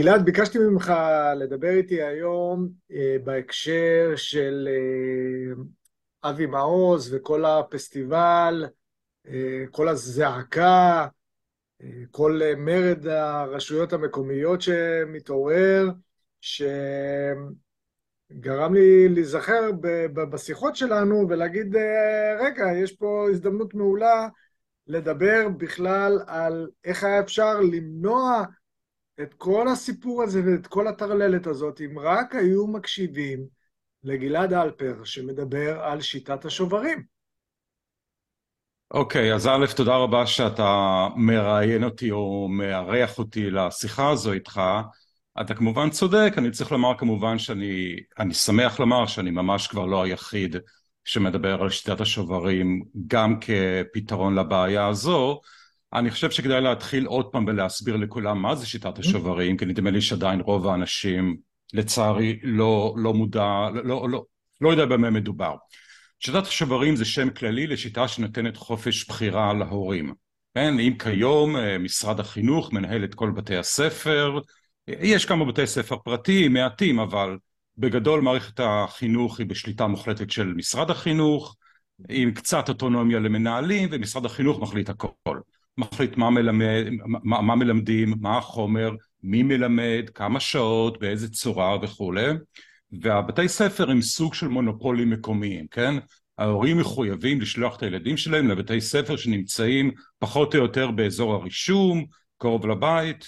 גלעד, ביקשתי ממך לדבר איתי היום בהקשר של אבי מעוז וכל הפסטיבל, כל הזעקה, כל מרד הרשויות המקומיות שמתעורר, שגרם לי להיזכר בשיחות שלנו ולהגיד, רגע, יש פה הזדמנות מעולה לדבר בכלל על איך היה אפשר למנוע את כל הסיפור הזה ואת כל הטרללת הזאת, אם רק היו מקשיבים לגלעד אלפר שמדבר על שיטת השוברים. אוקיי, אז א', תודה רבה שאתה מראיין אותי או מארח אותי לשיחה הזו איתך. אתה כמובן צודק, אני צריך לומר כמובן שאני שמח לומר שאני ממש כבר לא היחיד שמדבר על שיטת השוברים גם כפתרון לבעיה הזו. אני חושב שכדאי להתחיל עוד פעם ולהסביר לכולם מה זה שיטת השוברים, כי נדמה לי שעדיין רוב האנשים לצערי לא מודע, לא יודע במה מדובר. שיטת השוברים זה שם כללי לשיטה שנותנת חופש בחירה להורים. כן, אם כיום משרד החינוך מנהל את כל בתי הספר, יש כמה בתי ספר פרטיים, מעטים, אבל בגדול מערכת החינוך היא בשליטה מוחלטת של משרד החינוך, עם קצת אוטונומיה למנהלים, ומשרד החינוך מחליט הכל. מחליט מה מלמדים, מה החומר, מי מלמד, כמה שעות, באיזה צורה וכולי. והבתי ספר הם סוג של מונופולים מקומיים, כן? ההורים מחויבים לשלוח את הילדים שלהם לבתי ספר שנמצאים פחות או יותר באזור הרישום, קרוב לבית,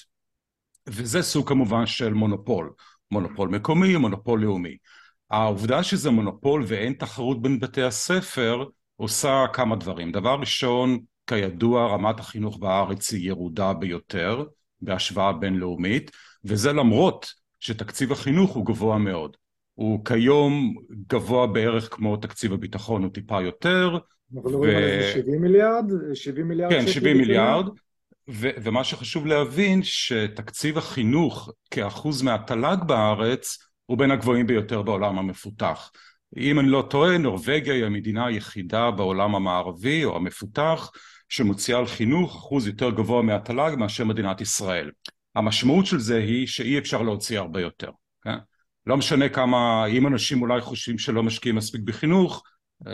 וזה סוג כמובן של מונופול, מונופול מקומי, מונופול לאומי. העובדה שזה מונופול ואין תחרות בין בתי הספר עושה כמה דברים. דבר ראשון, כידוע רמת החינוך בארץ היא ירודה ביותר בהשוואה בינלאומית, וזה למרות שתקציב החינוך הוא גבוה מאוד. הוא כיום גבוה בערך כמו תקציב הביטחון, הוא טיפה יותר, אנחנו מדברים על איזה 70 מיליארד, 70 מיליארד כן, שקל 70 בשנה. מיליארד, ומה שחשוב להבין שתקציב החינוך כאחוז מהתל"ג בארץ הוא בין הגבוהים ביותר בעולם המפותח. אם אני לא טועה, נורווגיה היא המדינה היחידה בעולם המערבי או המפותח שמוציאה על חינוך אחוז יותר גבוה מהתל"ג מאשר מדינת ישראל. המשמעות של זה היא שאי אפשר להוציא הרבה יותר, כן? לא משנה כמה, אם אנשים אולי חושבים שלא משקיעים מספיק בחינוך,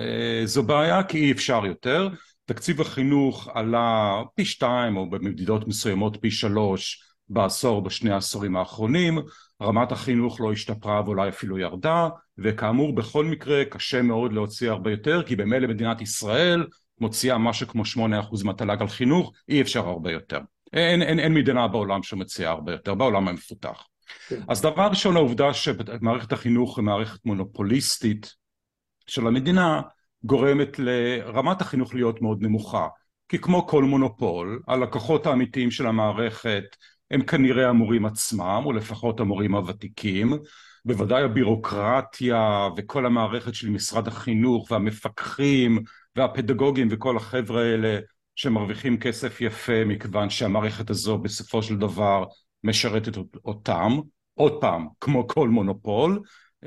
זו בעיה כי אי אפשר יותר. תקציב החינוך עלה פי 2 או במדידות מסוימות פי 3 בעשור, בשני העשורים האחרונים. רמת החינוך לא השתפרה ואולי אפילו ירדה, וכאמור בכל מקרה קשה מאוד להוציא הרבה יותר, כי במילא מדינת ישראל מוציאה משהו כמו 8% מהתל"ג על חינוך, אי אפשר הרבה יותר. אין מדינה בעולם שמציעה הרבה יותר, בעולם המפותח. כן. אז דבר ראשון, העובדה שמערכת החינוך היא מערכת מונופוליסטית של המדינה גורמת לרמת החינוך להיות מאוד נמוכה, כי כמו כל מונופול, הלקוחות האמיתיים של המערכת הם כנראה המורים עצמם, או לפחות המורים הוותיקים, בוודאי הבירוקרטיה וכל המערכת של משרד החינוך והמפקחים והפדגוגים וכל החבר'ה האלה שמרוויחים כסף יפה, מכיוון שהמערכת הזו בסופו של דבר משרתת אותם, עוד פעם, כמו כל מונופול.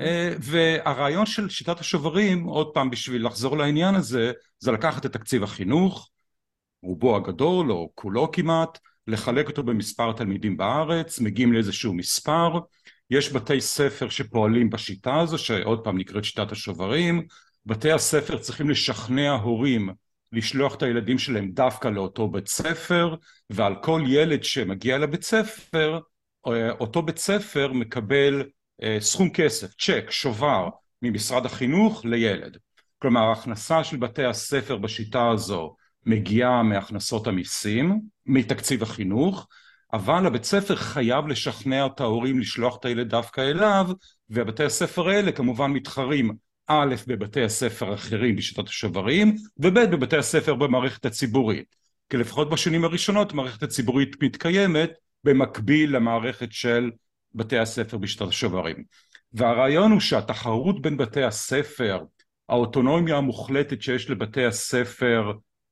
והרעיון של שיטת השוברים, עוד פעם בשביל לחזור לעניין הזה, זה לקחת את תקציב החינוך, רובו הגדול או כולו כמעט, לחלק אותו במספר תלמידים בארץ, מגיעים לאיזשהו מספר, יש בתי ספר שפועלים בשיטה הזו, שעוד פעם נקראת שיטת השוברים, בתי הספר צריכים לשכנע הורים לשלוח את הילדים שלהם דווקא לאותו בית ספר, ועל כל ילד שמגיע לבית ספר, אותו בית ספר מקבל סכום כסף, צ'ק, שובר, ממשרד החינוך לילד. כלומר, ההכנסה של בתי הספר בשיטה הזו מגיעה מהכנסות המיסים, מתקציב החינוך, אבל הבית ספר חייב לשכנע את ההורים לשלוח את הילד דווקא אליו, ובתי הספר האלה כמובן מתחרים א' בבתי הספר האחרים בשיטת השוברים, וב' בבתי הספר במערכת הציבורית. כי לפחות בשנים הראשונות המערכת הציבורית מתקיימת במקביל למערכת של בתי הספר בשיטת השוברים. והרעיון הוא שהתחרות בין בתי הספר, האוטונומיה המוחלטת שיש לבתי הספר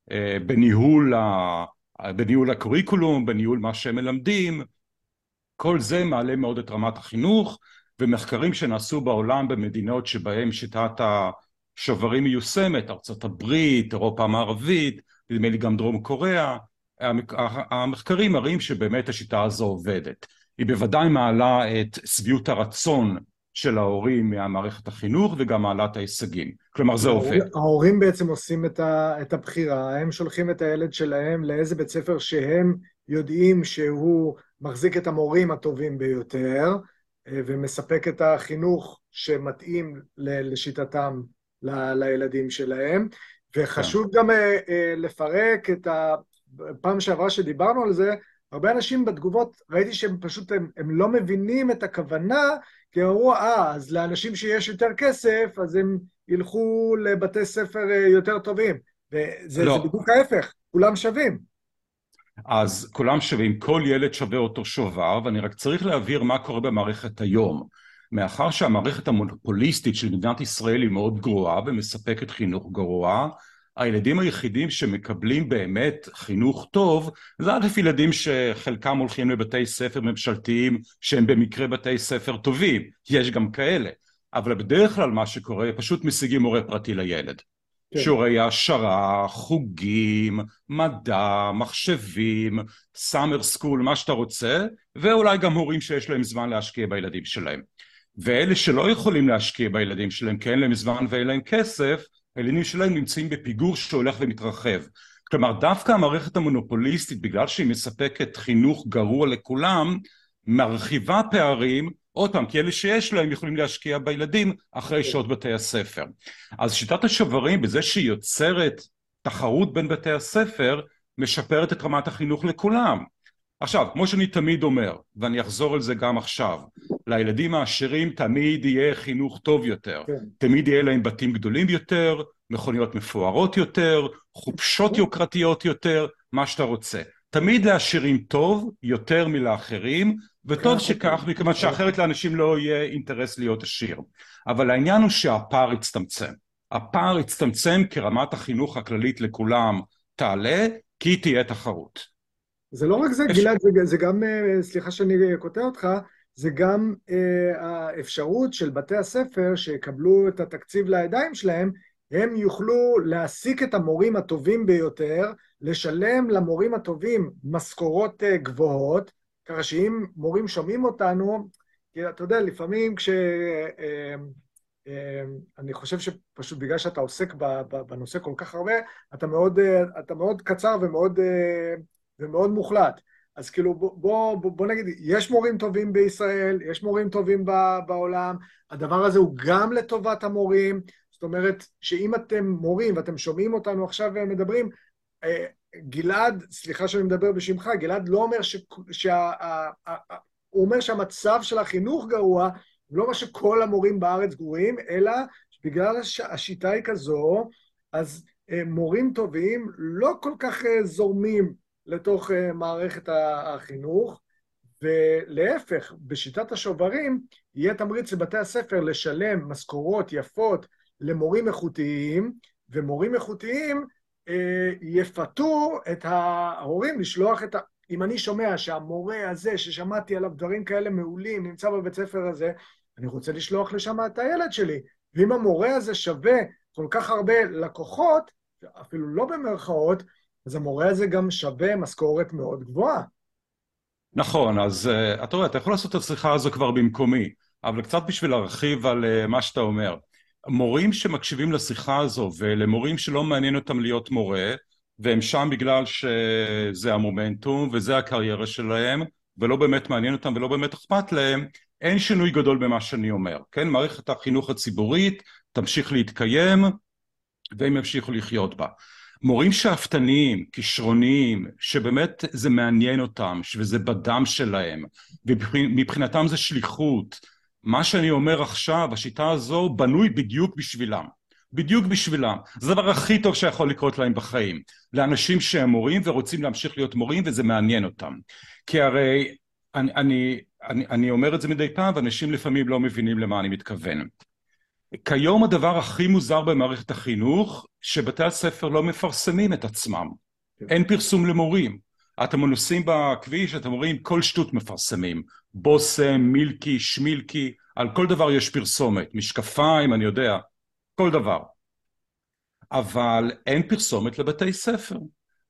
בניהול הקוריקולום, בניהול מה שהם מלמדים, כל זה מעלה מאוד את רמת החינוך, ומחקרים שנעשו בעולם במדינות שבהם שיטת השוברים מיושמת, ארצות הברית, אירופה המערבית, נדמה לי גם דרום קוריאה, המחקרים מראים שבאמת השיטה הזו עובדת. היא בוודאי מעלה את שביעות הרצון של ההורים מהמערכת החינוך וגם מעלה את ההישגים. כלומר זה עובד. ההורים בעצם עושים את הבחירה, הם שולחים את הילד שלהם לאיזה בית ספר שהם יודעים שהוא מחזיק את המורים הטובים ביותר, ומספק את החינוך שמתאים לשיטתם לילדים שלהם. וחשוב גם לפרק את הפעם שעברה שדיברנו על זה, הרבה אנשים בתגובות, ראיתי שהם פשוט, הם לא מבינים את הכוונה, כי אמרו, אז לאנשים שיש יותר כסף, אז הם ילכו לבתי ספר יותר טובים. וזה לא. זה בדיוק ההפך, כולם שווים. אז כולם שווים, כל ילד שווה אותו שובר, ואני רק צריך להבהיר מה קורה במערכת היום. מאחר שהמערכת המונופוליסטית של מדינת ישראל היא מאוד גרועה ומספקת חינוך גרוע, הילדים היחידים שמקבלים באמת חינוך טוב, זה א' ילדים שחלקם הולכים לבתי ספר ממשלתיים שהם במקרה בתי ספר טובים, יש גם כאלה, אבל בדרך כלל מה שקורה, פשוט משיגים מורה פרטי לילד. כן. שיעורי העשרה, חוגים, מדע, מחשבים, סאמר סקול, מה שאתה רוצה, ואולי גם הורים שיש להם זמן להשקיע בילדים שלהם. ואלה שלא יכולים להשקיע בילדים שלהם, כי אין להם זמן ואין להם כסף, הילדים שלהם נמצאים בפיגור שהולך ומתרחב. כלומר, דווקא המערכת המונופוליסטית, בגלל שהיא מספקת חינוך גרוע לכולם, מרחיבה פערים, עוד פעם, כי אלה שיש להם יכולים להשקיע בילדים אחרי שעות בתי הספר. אז שיטת השוברים, בזה שהיא יוצרת תחרות בין בתי הספר, משפרת את רמת החינוך לכולם. עכשיו, כמו שאני תמיד אומר, ואני אחזור על זה גם עכשיו, לילדים העשירים תמיד יהיה חינוך טוב יותר, כן. תמיד יהיה להם בתים גדולים יותר, מכוניות מפוארות יותר, חופשות יוקרתיות יותר, מה שאתה רוצה. תמיד לעשירים טוב יותר מלאחרים, וטוב שכך, מכיוון שאחרת לאנשים לא יהיה אינטרס להיות עשיר. אבל העניין הוא שהפער יצטמצם. הפער יצטמצם כי רמת החינוך הכללית לכולם תעלה, כי תהיה תחרות. זה לא רק זה, גלעד, זה גם, סליחה שאני קוטע אותך, זה גם האפשרות של בתי הספר שיקבלו את התקציב לידיים שלהם, הם יוכלו להעסיק את המורים הטובים ביותר, לשלם למורים הטובים משכורות גבוהות, ככה שאם מורים שומעים אותנו, כי אתה יודע, לפעמים אני חושב שפשוט בגלל שאתה עוסק בנושא כל כך הרבה, אתה מאוד קצר ומאוד מוחלט. אז כאילו בוא נגיד, יש מורים טובים בישראל, יש מורים טובים בעולם, הדבר הזה הוא גם לטובת המורים, זאת אומרת שאם אתם מורים ואתם שומעים אותנו עכשיו ומדברים, גלעד, סליחה שאני מדבר בשמך, גלעד לא אומר הוא אומר שהמצב של החינוך גרוע, הוא לא אומר שכל המורים בארץ גרועים, אלא בגלל השיטה היא כזו, אז מורים טובים לא כל כך זורמים לתוך מערכת החינוך, ולהפך, בשיטת השוברים, יהיה תמריץ לבתי הספר לשלם משכורות יפות למורים איכותיים, ומורים איכותיים יפתו את ההורים לשלוח את אם אני שומע שהמורה הזה ששמעתי עליו דברים כאלה מעולים, נמצא בבית ספר הזה, אני רוצה לשלוח לשם את הילד שלי. ואם המורה הזה שווה כל כך הרבה לקוחות, אפילו לא במרכאות, אז המורה הזה גם שווה משכורת מאוד גבוהה. נכון, אז אתה רואה, אתה יכול לעשות את השיחה הזו כבר במקומי, אבל קצת בשביל להרחיב על מה שאתה אומר. מורים שמקשיבים לשיחה הזו, ולמורים שלא מעניין אותם להיות מורה, והם שם בגלל שזה המומנטום, וזה הקריירה שלהם, ולא באמת מעניין אותם ולא באמת אכפת להם, אין שינוי גדול במה שאני אומר. כן, מערכת החינוך הציבורית תמשיך להתקיים, והם ימשיכו לחיות בה. מורים שאפתניים, כישרוניים, שבאמת זה מעניין אותם, וזה בדם שלהם, ומבחינתם זה שליחות. מה שאני אומר עכשיו, השיטה הזו בנוי בדיוק בשבילם. בדיוק בשבילם. זה הדבר הכי טוב שיכול לקרות להם בחיים. לאנשים שהם מורים ורוצים להמשיך להיות מורים, וזה מעניין אותם. כי הרי אני אומר את זה מדי פעם, ואנשים לפעמים לא מבינים למה אני מתכוון. כיום הדבר הכי מוזר במערכת החינוך, שבתי הספר לא מפרסמים את עצמם. אין פרסום למורים. אתם נוסעים בכביש, אתם רואים כל שטות מפרסמים. בוסם, מילקי, שמילקי, על כל דבר יש פרסומת. משקפיים, אני יודע, כל דבר. אבל אין פרסומת לבתי ספר.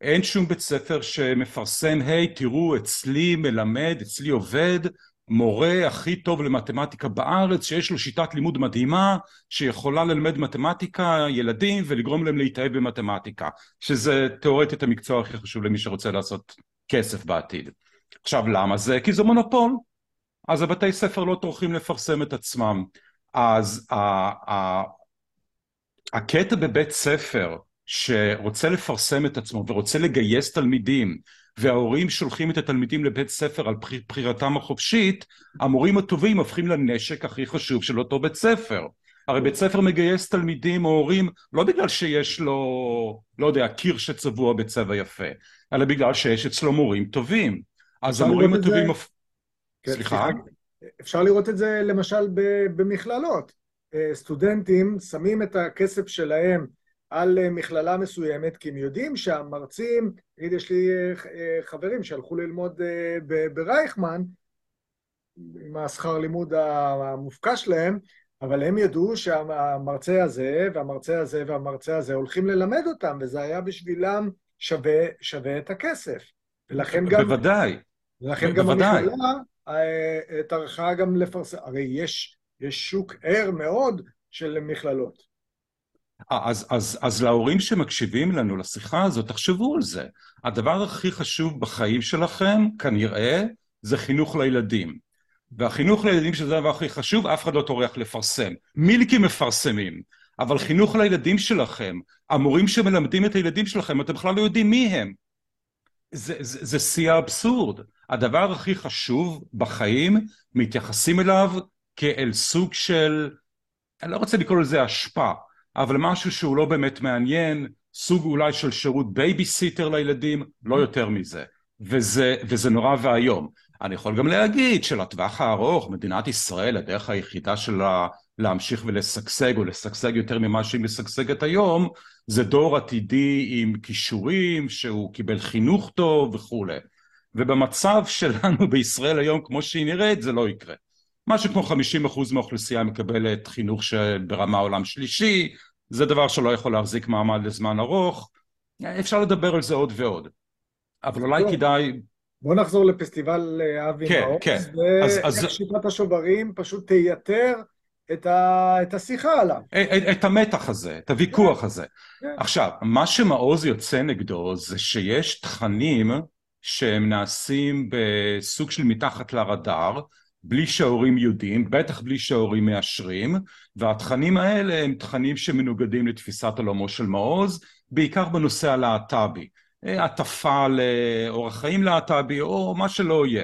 אין שום בית ספר שמפרסם, היי תראו אצלי מלמד, אצלי עובד מורה הכי טוב למתמטיקה בארץ, שיש לו שיטת לימוד מדהימה, שיכולה ללמד מתמטיקה ילדים ולגרום להם להתאהב במתמטיקה, שזה תיאורטית המקצוע הכי חשוב למי שרוצה לעשות כסף בעתיד. עכשיו למה זה? כי זה מונופול. אז הבתי ספר לא טורחים לפרסם את עצמם. אז הקטע בבית ספר שרוצה לפרסם את עצמו ורוצה לגייס תלמידים, וההורים שולחים את התלמידים לבית ספר על בחירתם החופשית, המורים הטובים הופכים לנשק הכי חשוב של אותו בית ספר. הרי בית ספר מגייס תלמידים או הורים לא בגלל שיש לו, לא יודע, קיר שצבוע בצבע יפה, אלא בגלל שיש אצלו מורים טובים. אז המורים הטובים... כן, סליחה? אפשר לראות את זה למשל במכללות. סטודנטים שמים את הכסף שלהם על מכללה מסוימת, כי הם יודעים שהמרצים, נגיד יש לי חברים שהלכו ללמוד ברייכמן, עם השכר לימוד המופקע שלהם, אבל הם ידעו שהמרצה הזה והמרצה הזה והמרצה הזה הולכים ללמד אותם, וזה היה בשבילם שווה את הכסף. ולכן גם... בוודאי. ולכן גם המכללה טרחה גם לפרסם, הרי יש שוק ער מאוד של מכללות. אז להורים שמקשיבים לנו לשיחה הזאת, תחשבו על זה. הדבר הכי חשוב בחיים שלכם, כנראה, זה חינוך לילדים. והחינוך לילדים שזה הדבר הכי חשוב, אף אחד לא טורח לפרסם. מילקים מפרסמים, אבל חינוך לילדים שלכם, המורים שמלמדים את הילדים שלכם, אתם בכלל לא יודעים מי הם. זה שיא האבסורד. הדבר הכי חשוב בחיים, מתייחסים אליו כאל סוג של, אני לא רוצה לקרוא לזה השפעה, אבל משהו שהוא לא באמת מעניין, סוג אולי של שירות בייביסיטר לילדים, לא יותר מזה. וזה נורא והיום. אני יכול גם להגיד שלטווח הארוך, מדינת ישראל, הדרך היחידה שלה להמשיך ולסגסג, או לסגסג יותר ממה שהיא מסגסגת היום, זה דור עתידי עם כישורים, שהוא קיבל חינוך טוב וכו'. ובמצב שלנו בישראל היום, כמו שהיא נראית, זה לא יקרה. משהו כמו 50% מהאוכלוסייה מקבלת חינוך שברמה עולם שלישי, זה דבר שלא יכול להחזיק מעמד לזמן ארוך, אפשר לדבר על זה עוד ועוד. אבל אולי כדאי... בוא נחזור לפסטיבל אבי מעוז, ואיך שיטת השוברים פשוט תייתר את השיחה עליו. את המתח הזה, את הוויכוח הזה. עכשיו, מה שמעוז יוצא נגדו זה שיש תכנים שהם נעשים בסוג של מתחת לרדאר, בלי שההורים יודעים, בטח בלי שההורים מאשרים, והתכנים האלה הם תכנים שמנוגדים לתפיסת עולמו של מעוז, בעיקר בנושא הלהט"בי, הטפה לאורח חיים להט"בי או מה שלא יהיה.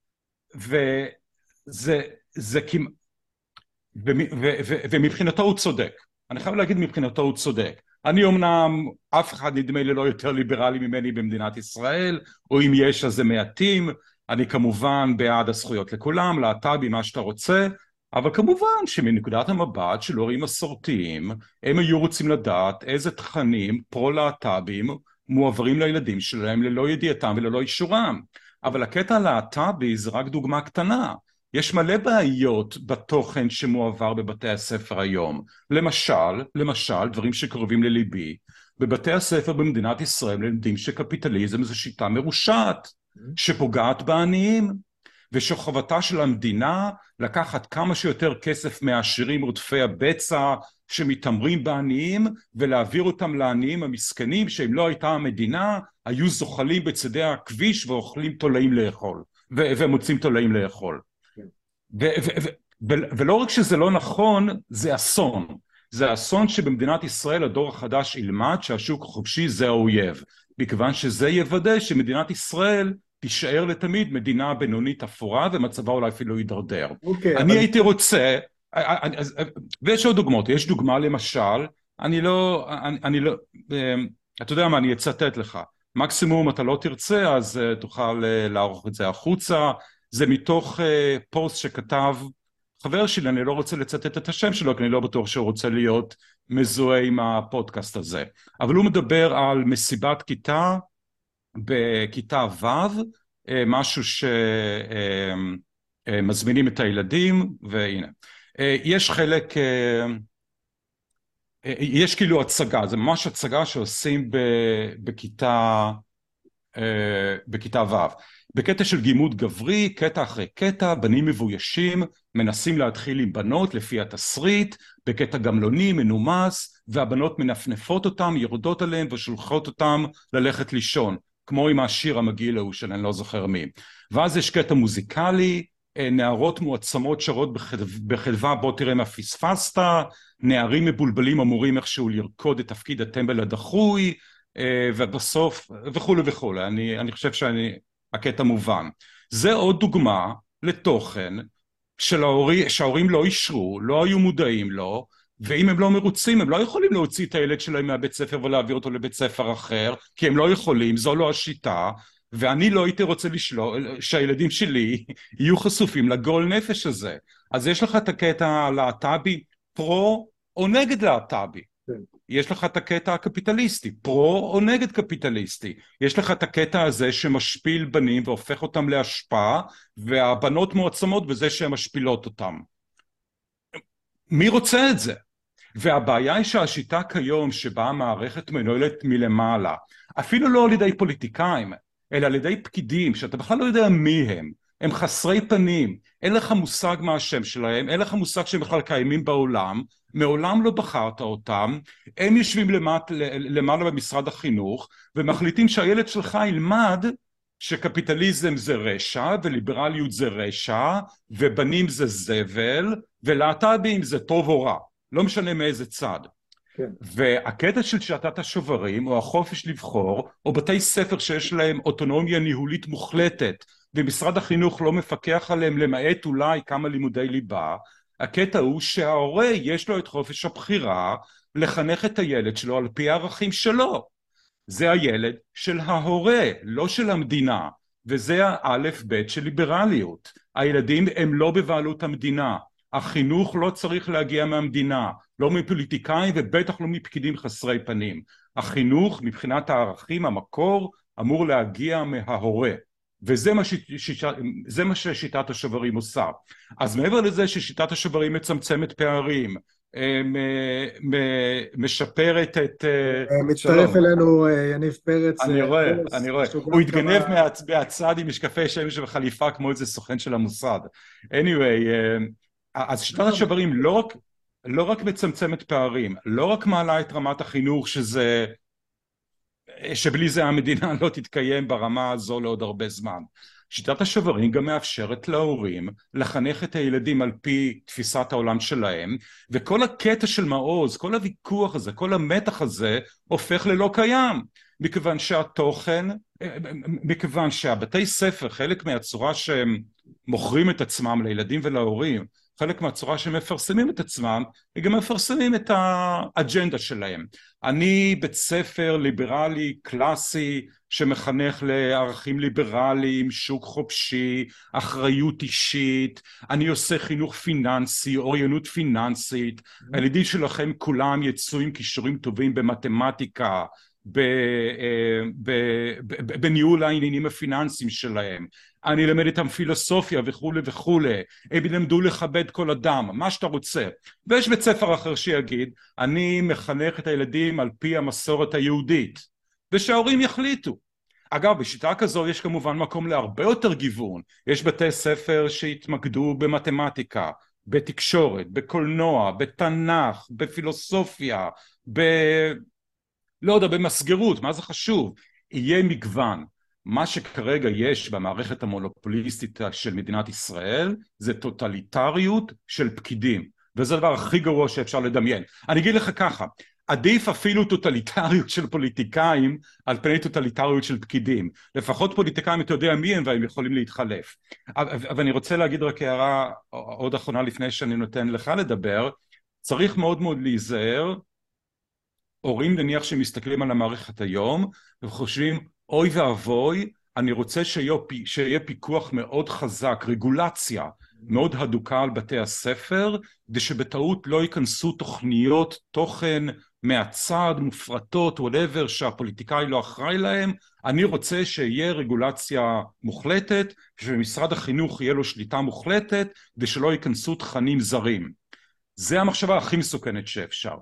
ומבחינתו הוא צודק. אני חייב להגיד מבחינתו הוא צודק. אני אומנם, אף אחד נדמה לי לא יותר ליברלי ממני במדינת ישראל, או אם יש אז זה מעטים, אני כמובן בעד הזכויות לכולם, להט"בי, מה שאתה רוצה, אבל כמובן שמנקודת המבט של הורים מסורתיים, הם היו רוצים לדעת איזה תכנים פרו-להט"בים מועברים לילדים שלהם ללא ידיעתם וללא אישורם. אבל הקטע הלהט"בי זה רק דוגמה קטנה. יש מלא בעיות בתוכן שמועבר בבתי הספר היום. למשל, דברים שקרובים לליבי, בבתי הספר במדינת ישראל לומדים שקפיטליזם זה שיטה מרושעת, שפוגעת בעניים, ושחובתה של המדינה לקחת כמה שיותר כסף מהעשירים רודפי הבצע שמתעמרים בעניים, ולהעביר אותם לעניים המסכנים, שאם לא הייתה המדינה, היו זוחלים בצדי הכביש ואוכלים תולעים לאכול, ומוצאים תולעים לאכול. ולא רק שזה לא נכון, זה אסון. זה אסון שבמדינת ישראל הדור החדש ילמד שהשוק החופשי זה האויב, מכיוון שזה יוודא שמדינת ישראל תישאר לתמיד מדינה בינונית אפורה, ומצבה אולי אפילו יידרדר. אני הייתי רוצה, ויש עוד דוגמאות, יש דוגמה למשל, אני לא, אתה יודע מה, אני אצטט לך, מקסימום אתה לא תרצה, אז תוכל לערוך את זה החוצה, זה מתוך פוסט שכתב חבר שלי, אני לא רוצה לצטט את השם שלו, כי אני לא בטוח שהוא רוצה להיות מזוהה עם הפודקאסט הזה, אבל הוא מדבר על מסיבת כיתה, בכיתה ו', משהו שמזמינים את הילדים, והנה. יש חלק, יש כאילו הצגה, זה ממש הצגה שעושים בכיתה, בכיתה ו'. בקטע של גימוד גברי, קטע אחרי קטע, בנים מבוישים, מנסים להתחיל עם בנות לפי התסריט, בקטע גמלוני, מנומס, והבנות מנפנפות אותם, יורדות עליהם ושולחות אותם ללכת לישון, כמו עם השיר המגעיל ההוא של אני לא זוכר מי. ואז יש קטע מוזיקלי, נערות מועצמות שרות בחדווה בוא תראה מה פספסת, נערים מבולבלים אמורים איכשהו לרקוד את תפקיד הטמבל הדחוי, ובסוף וכולי וכולי. אני חושב שהקטע מובן. זה עוד דוגמה לתוכן שההורים לא אישרו, לא היו מודעים לו, ואם הם לא מרוצים הם לא יכולים להוציא את הילד שלהם מהבית ספר ולהעביר אותו לבית ספר אחר, כי הם לא יכולים, זו לא השיטה, ואני לא הייתי רוצה שהילדים שלי יהיו חשופים לגועל נפש הזה. אז יש לך את הקטע הלהט"בי פרו או נגד להט"בי, יש לך את הקטע הקפיטליסטי, פרו או נגד קפיטליסטי, יש לך את הקטע הזה שמשפיל בנים והופך אותם להשפעה, והבנות מועצמות בזה שהן משפילות אותם. מי רוצה את זה? והבעיה היא שהשיטה כיום שבה המערכת מנוהלת מלמעלה, אפילו לא על ידי פוליטיקאים, אלא על ידי פקידים, שאתה בכלל לא יודע מי הם חסרי פנים, אין לך מושג מה השם שלהם, אין לך מושג שהם בכלל קיימים בעולם, מעולם לא בחרת אותם, הם יושבים למעלה במשרד החינוך, ומחליטים שהילד שלך ילמד שקפיטליזם זה רשע, וליברליות זה רשע, ובנים זה זבל, ולהט"בים זה טוב או רע. לא משנה מאיזה צד. כן. והקטע של שיטת השוברים או החופש לבחור או בתי ספר שיש להם אוטונומיה ניהולית מוחלטת ומשרד החינוך לא מפקח עליהם למעט אולי כמה לימודי ליבה, הקטע הוא שההורה יש לו את חופש הבחירה לחנך את הילד שלו על פי הערכים שלו. זה הילד של ההורה, לא של המדינה, וזה האלף בית של ליברליות. הילדים הם לא בבעלות המדינה, החינוך לא צריך להגיע מהמדינה, לא מפוליטיקאים ובטח לא מפקידים חסרי פנים. החינוך מבחינת הערכים, המקור, אמור להגיע מההורה. וזה מה ששיטת השוברים עושה. אז מעבר לזה ששיטת השוברים מצמצמת פערים, משפרת את... מצטרף אלינו יניב פרץ. אני רואה. הוא התגנב מהצד עם משקפי שמש וחליפה כמו איזה סוכן של המוסד. anyway, אז שיטת השוברים לא רק מצמצמת פערים, לא רק מעלה את רמת החינוך שבלי זה המדינה לא תתקיים ברמה הזו לעוד הרבה זמן. שיטת השוברים גם מאפשרת להורים לחנך את הילדים על פי תפיסת העולם שלהם, וכל הקטע של מעוז, כל הוויכוח הזה, כל המתח הזה הופך ללא קיים, מכיוון שהבתי ספר, חלק מהצורה שהם מוכרים את עצמם לילדים ולהורים, חלק מהצורה שהם מפרסמים את עצמם, הם גם מפרסמים את האג'נדה שלהם. אני בית ספר ליברלי קלאסי שמחנך לערכים ליברליים, שוק חופשי, אחריות אישית, אני עושה חינוך פיננסי, אוריינות פיננסית, הילדים שלכם כולם יצאו עם כישורים טובים במתמטיקה, בניהול העניינים הפיננסיים שלהם, אני אלמד איתם פילוסופיה וכולי וכולי, הם ילמדו לכבד כל אדם, מה שאתה רוצה. ויש בית ספר אחר שיגיד, אני מחנך את הילדים על פי המסורת היהודית, ושההורים יחליטו. אגב, בשיטה כזו יש כמובן מקום להרבה יותר גיוון, יש בתי ספר שהתמקדו במתמטיקה, בתקשורת, בקולנוע, בתנ"ך, בפילוסופיה, לא יודע, במסגרות, מה זה חשוב? יהיה מגוון. מה שכרגע יש במערכת המונופוליסטית של מדינת ישראל זה טוטליטריות של פקידים, וזה הדבר הכי גרוע שאפשר לדמיין. אני אגיד לך ככה, עדיף אפילו טוטליטריות של פוליטיקאים על פני טוטליטריות של פקידים. לפחות פוליטיקאים אתה יודע מי הם והם יכולים להתחלף. אבל אני רוצה להגיד רק הערה עוד אחרונה לפני שאני נותן לך לדבר, צריך מאוד מאוד להיזהר, הורים נניח שמסתכלים על המערכת היום וחושבים אוי ואבוי, אני רוצה שיהיה פיקוח מאוד חזק, רגולציה מאוד הדוקה על בתי הספר, ושבטעות לא ייכנסו תוכניות תוכן מהצד, מופרטות, whatever, שהפוליטיקאי לא אחראי להם. אני רוצה שיהיה רגולציה מוחלטת, שבמשרד החינוך יהיה לו שליטה מוחלטת, ושלא ייכנסו תכנים זרים. זה המחשבה הכי מסוכנת שאפשר.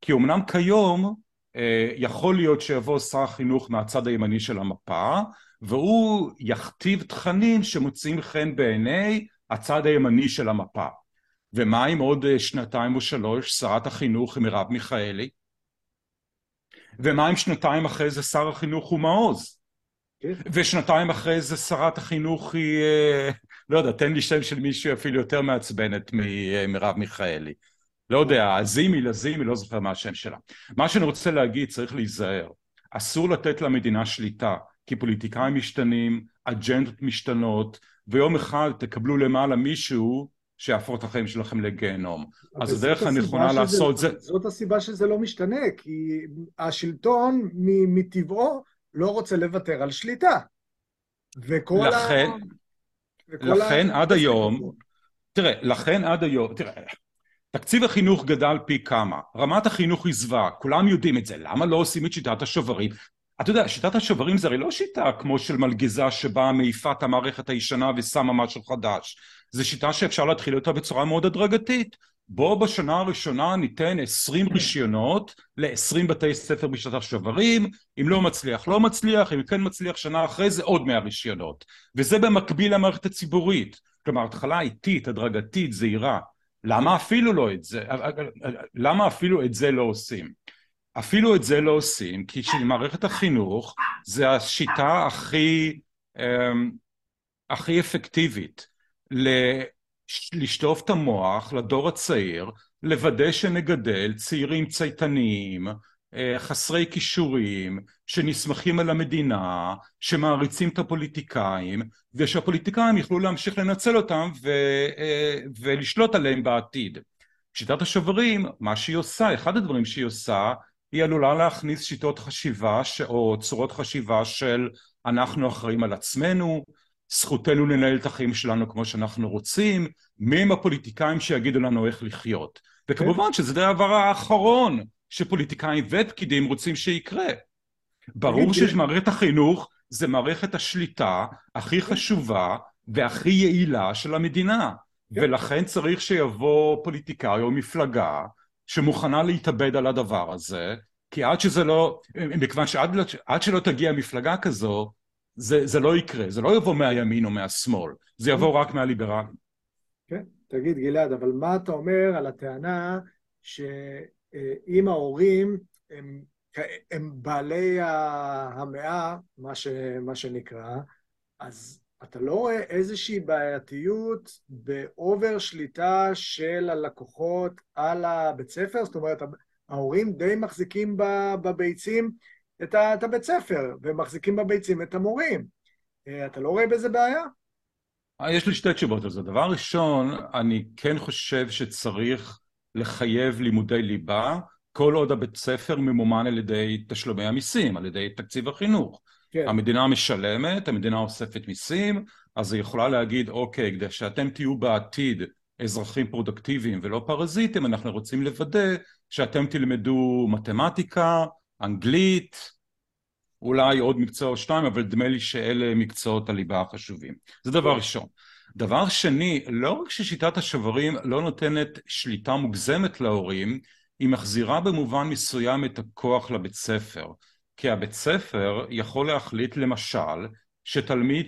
כי אמנם כיום יכול להיות שיבוא שר החינוך מהצד הימני של המפה, והוא יכתיב תכנים שמוצאים חן בעיני הצד הימני של המפה. ומה עם עוד שנתיים או שלוש שרת החינוך מרב מיכאלי? ומה עם שנתיים אחרי זה שר החינוך הוא מעוז? כן. ושנתיים אחרי זה שרת החינוך היא, לא יודע, תן לי שם של מישהו אפילו יותר מעצבנת ממרב מיכאלי. לא יודע, לזימי, לא זוכר מה השם שלה. מה שאני רוצה להגיד, צריך להיזהר. אסור לתת למדינה שליטה, כי פוליטיקאים משתנים, אג'נדות משתנות, ויום אחד תקבלו למעלה מישהו שיהפוך את החיים שלכם לגיהנום. אז הדרך הנכונה לעשות זה... זאת הסיבה שזה לא משתנה, כי השלטון מטבעו לא רוצה לוותר על שליטה. לכן עד היום, תקציב החינוך גדל פי כמה, רמת החינוך היא זוועה, כולם יודעים את זה, למה לא עושים את שיטת השוברים? אתה יודע, שיטת השוברים זה הרי לא שיטה כמו של מלגזה שבה מעיפה את המערכת הישנה ושמה משהו חדש, זה שיטה שאפשר להתחיל אותה בצורה מאוד הדרגתית. בוא בשנה הראשונה ניתן 20 רישיונות ל-20 בתי ספר בשיטת השוברים, אם לא מצליח, לא מצליח, אם כן מצליח שנה אחרי זה עוד 100 רישיונות, וזה במקביל למערכת הציבורית, כלומר התחלה איטית, הדרגתית, זהירה. למה אפילו את זה לא עושים? אפילו את זה לא עושים, כי מערכת החינוך זה השיטה הכי אפקטיבית לשטוף את המוח לדור הצעיר, לוודא שנגדל צעירים צייתניים, חסרי כישורים, שנסמכים על המדינה, שמעריצים את הפוליטיקאים, ושהפוליטיקאים יוכלו להמשיך לנצל אותם ולשלוט עליהם בעתיד. שיטת השוברים, מה שהיא עושה, אחד הדברים שהיא עושה, היא עלולה להכניס שיטות חשיבה או צורות חשיבה של אנחנו אחראים על עצמנו, זכותנו לנהל את החיים שלנו כמו שאנחנו רוצים, מי הם הפוליטיקאים שיגידו לנו איך לחיות. וכמובן שזה הדבר האחרון שפוליטיקאים ופקידים רוצים שיקרה. ברור שמערכת החינוך זה מערכת השליטה הכי חשובה והכי יעילה של המדינה, ולכן צריך שיבוא פוליטיקאי או מפלגה שמוכנה להתאבד על הדבר הזה, כי מכיוון שעד שלא תגיע מפלגה כזו, זה לא יקרה, זה לא יבוא מהימין או מהשמאל, זה יבוא רק מהליברלים. כן, תגיד גלעד, אבל מה אתה אומר על הטענה שאם ההורים הם בעלי המאה, מה שנקרא, אז אתה לא רואה איזושהי בעייתיות באובר שליטה של הלקוחות על הבית ספר? זאת אומרת, ההורים די מחזיקים בביצים את הבית ספר, ומחזיקים בביצים את המורים. אתה לא רואה בזה בעיה? יש לי שתי תשובות על זה. דבר ראשון, אני כן חושב שצריך לחייב לימודי ליבה, כל עוד הבית ספר ממומן על ידי תשלומי המיסים, על ידי תקציב החינוך. כן. המדינה משלמת, המדינה אוספת מיסים, אז היא יכולה להגיד, אוקיי, כדי שאתם תהיו בעתיד אזרחים פרודקטיביים ולא פרזיטים, אנחנו רוצים לוודא שאתם תלמדו מתמטיקה, אנגלית, אולי עוד מקצוע או שניים, אבל דמה לי שאלה מקצועות הליבה החשובים. זה דבר ראשון. דבר שני, לא רק ששיטת השוברים לא נותנת שליטה מוגזמת להורים, היא מחזירה במובן מסוים את הכוח לבית ספר. כי הבית ספר יכול להחליט למשל שתלמיד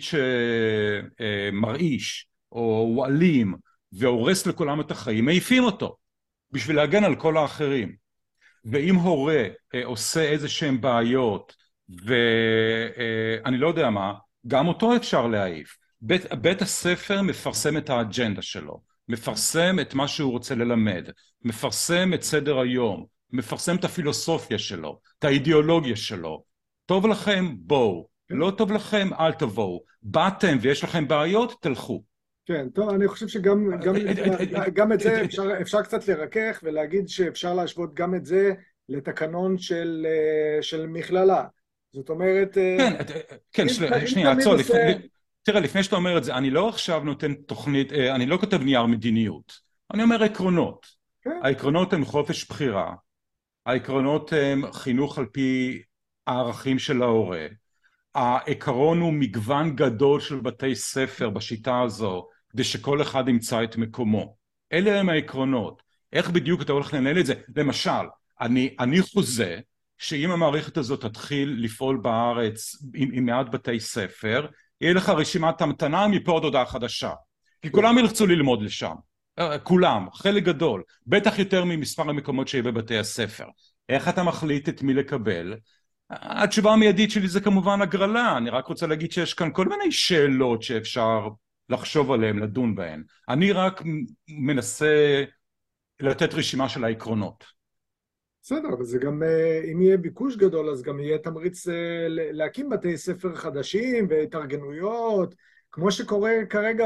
שמרעיש או הוא אלים והורס לכולם את החיים, מעיפים אותו בשביל להגן על כל האחרים. ואם הורה עושה איזה שהם בעיות ואני לא יודע מה, גם אותו אפשר להעיף. בית הספר מפרסם את האג'נדה שלו, מפרסם את מה שהוא רוצה ללמד, מפרסם את סדר היום, מפרסם את הפילוסופיה שלו, את האידיאולוגיה שלו. טוב לכם, בואו. לא טוב לכם, אל תבואו. באתם ויש לכם בעיות, תלכו. כן, טוב, אני חושב שגם את זה אפשר קצת לרכך ולהגיד שאפשר להשוות גם את זה לתקנון של מכללה. זאת אומרת... כן, שנייה, עצור, תראה, לפני שאתה אומר את זה, אני לא עכשיו נותן תוכנית, אני לא כותב נייר מדיניות, אני אומר עקרונות. העקרונות הם חופש בחירה, העקרונות הם חינוך על פי הערכים של ההורה, העקרון הוא מגוון גדול של בתי ספר בשיטה הזו, כדי שכל אחד ימצא את מקומו. אלה הם העקרונות. איך בדיוק אתה הולך לנהל את זה? למשל, אני חוזה שאם המערכת הזאת תתחיל לפעול בארץ עם מעט בתי ספר, יהיה לך רשימת המתנה מפה עד הודעה חדשה. כי כן. כולם ילחצו ללמוד לשם. כולם, חלק גדול. בטח יותר ממספר המקומות שיהיה בבתי הספר. איך אתה מחליט את מי לקבל? התשובה המיידית שלי זה כמובן הגרלה. אני רק רוצה להגיד שיש כאן כל מיני שאלות שאפשר לחשוב עליהן, לדון בהן. אני רק מנסה לתת רשימה של העקרונות. בסדר, אבל זה גם, אם יהיה ביקוש גדול, אז גם יהיה תמריץ להקים בתי ספר חדשים והתארגנויות, כמו שקורה כרגע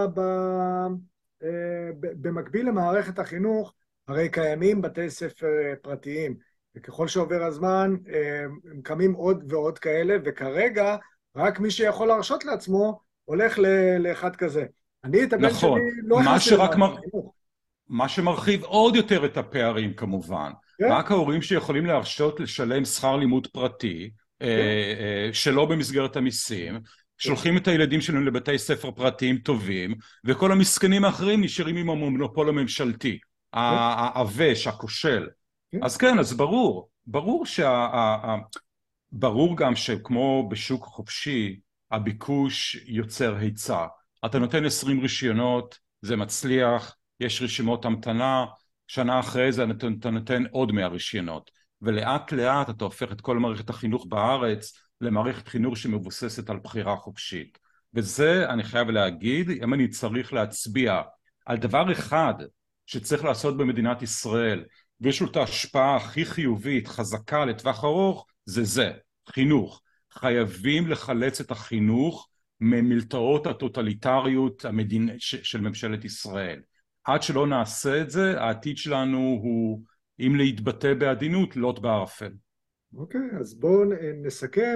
במקביל למערכת החינוך, הרי קיימים בתי ספר פרטיים, וככל שעובר הזמן, הם קמים עוד ועוד כאלה, וכרגע רק מי שיכול להרשות לעצמו הולך לאחד כזה. אני את הבן שלי נכון, לא הכנסתי למערכת החינוך. מה שמרחיב עוד יותר את הפערים כמובן, כן, רק ההורים שיכולים להרשות לשלם שכר לימוד פרטי, כן, שלא במסגרת המיסים, כן, שולחים את הילדים שלהם לבתי ספר פרטיים טובים, וכל המסכנים האחרים נשארים עם המונופול הממשלתי, כן, העבש, הכושל. כן. אז כן, אז ברור גם שכמו בשוק חופשי, הביקוש יוצר היצע. אתה נותן 20 רישיונות, זה מצליח, יש רשימות המתנה, שנה אחרי זה אתה נותן עוד 100 רישיונות, ולאט לאט אתה הופך את כל מערכת החינוך בארץ למערכת חינוך שמבוססת על בחירה חופשית. וזה, אני חייב להגיד, אם אני צריך להצביע על דבר אחד שצריך לעשות במדינת ישראל, ויש לו את ההשפעה הכי חיובית, חזקה לטווח ארוך, זה, חינוך. חייבים לחלץ את החינוך ממלתעות הטוטליטריות של ממשלת ישראל. עד שלא נעשה את זה, העתיד שלנו הוא, אם להתבטא בעדינות, לוט בערפל. אוקיי, אז בואו נסכם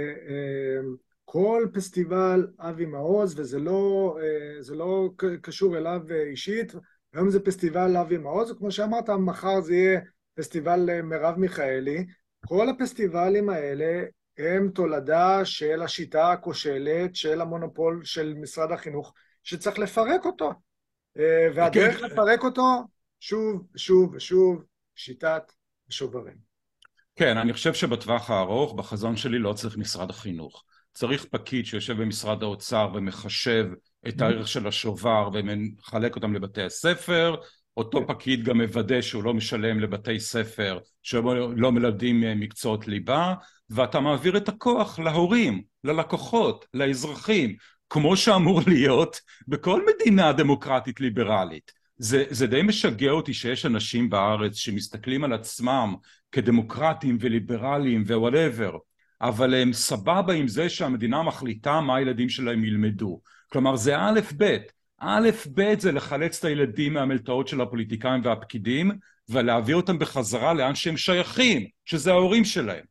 שכל פסטיבל אבי מעוז, וזה לא קשור אליו אישית, היום זה פסטיבל אבי מעוז, וכמו שאמרת, מחר זה יהיה פסטיבל מרב מיכאלי. כל הפסטיבלים האלה הם תולדה של השיטה הכושלת של המונופול של משרד החינוך, שצריך לפרק אותו. והדרך לפרק אותו, שוב, שוב ושוב, שיטת השוברים. כן, אני חושב שבטווח הארוך, בחזון שלי לא צריך משרד החינוך. צריך פקיד שיושב במשרד האוצר ומחשב את הערך של השובר ומחלק אותם לבתי הספר. אותו פקיד גם מוודא שהוא לא משלם לבתי ספר שלא מלמדים מקצועות ליבה, ואתה מעביר את הכוח להורים, ללקוחות, לאזרחים, כמו שאמור להיות בכל מדינה דמוקרטית ליברלית. זה די משגע אותי שיש אנשים בארץ שמסתכלים על עצמם כדמוקרטים וליברליים ווואטאבר, אבל הם סבבה עם זה שהמדינה מחליטה מה הילדים שלהם ילמדו. כלומר זה א' ב', א' ב' זה לחלץ את הילדים מהמלתעות של הפוליטיקאים והפקידים ולהעביר אותם בחזרה לאן שהם שייכים, שזה ההורים שלהם.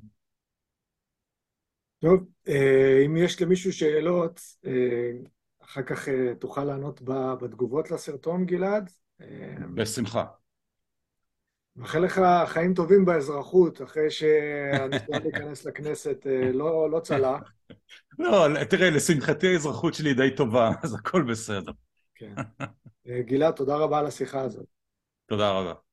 טוב, אם יש למישהו שאלות, אחר כך תוכל לענות בתגובות לסרטון, גלעד. בשמחה. מאחל לך חיים טובים באזרחות, אחרי שהניסיון להיכנס לכנסת לא צלח. לא, תראה, לשמחתי האזרחות שלי די טובה, אז הכל בסדר. כן. גלעד, תודה רבה על השיחה הזאת. תודה רבה.